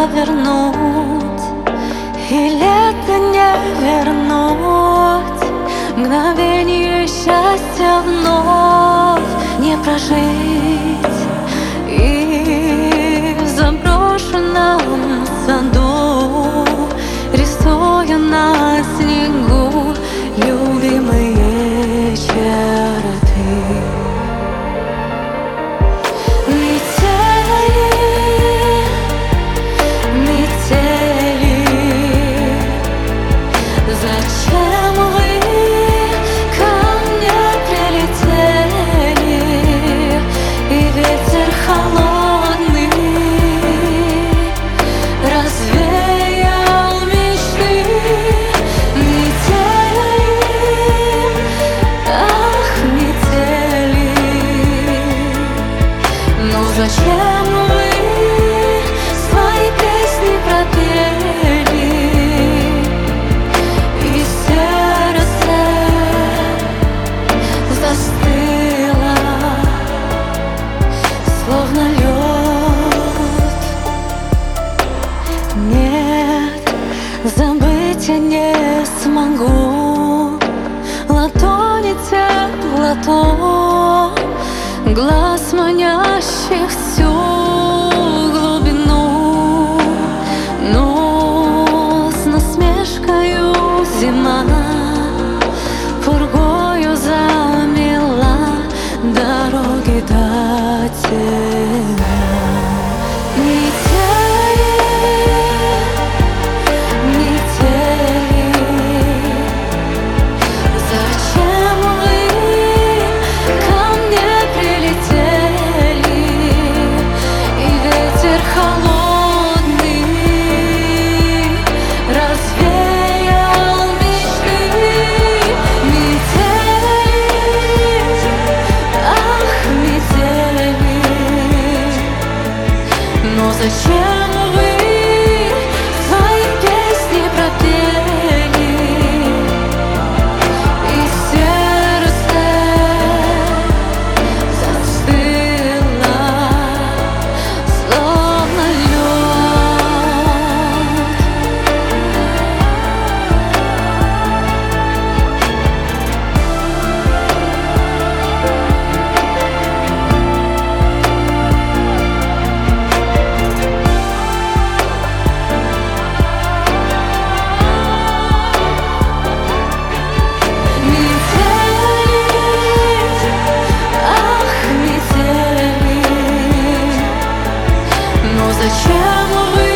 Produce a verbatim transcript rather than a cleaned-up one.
вернуть, и лето не вернуть, мгновение счастья вновь не прожить. И в заброшенном саду, рисуя на снегу любимые черты, метели, метели, зачем вы ко мне прилетели? И ветер холодный развеял мечты. Метели, ах, метели, но зачем вы свои песни пропели? И сердце застыло, словно лед. Нет, забыть я не смогу. Ладони тянут в ладонь, глаз манящих всю глубину. Но с насмешкою зима пургою замела дороги до тебя. Метели, метели, зачем вы ко мне прилетели? И ветер холодный развеял мечты. Метели, ах, метели, но зачем вы свои песни пропели? И сердце застыло, словно лед. Метели, ах, метели, но зачем вы